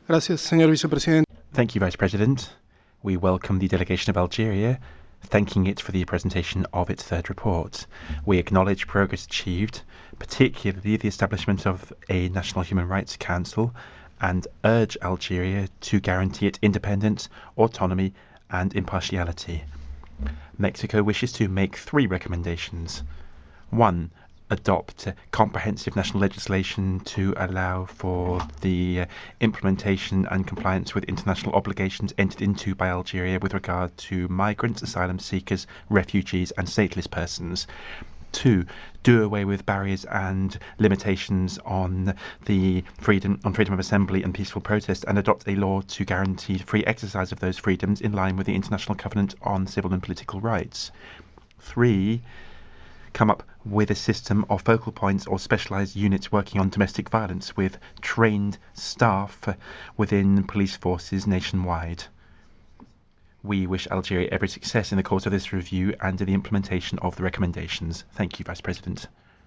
Gracias, señor vicepresidente. Thank you, Vice President. We welcome the delegation of Algeria, thanking it for the presentation of its third report. We acknowledge progress achieved, particularly the establishment of a National Human Rights Council, and urge Algeria to guarantee its independence, autonomy, and impartiality. Mexico wishes to make 3 recommendations. 1. Adopt comprehensive national legislation to allow for the implementation and compliance with international obligations entered into by Algeria with regard to migrants, asylum seekers, refugees, and stateless persons. 2. Do away with barriers and limitations on freedom of assembly and peaceful protest, and adopt a law to guarantee free exercise of those freedoms in line with the International Covenant on Civil and Political Rights. 3. Come up with a system of focal points or specialised units working on domestic violence with trained staff within police forces nationwide. We wish Algeria every success in the course of this review and in the implementation of the recommendations. Thank you, Vice President.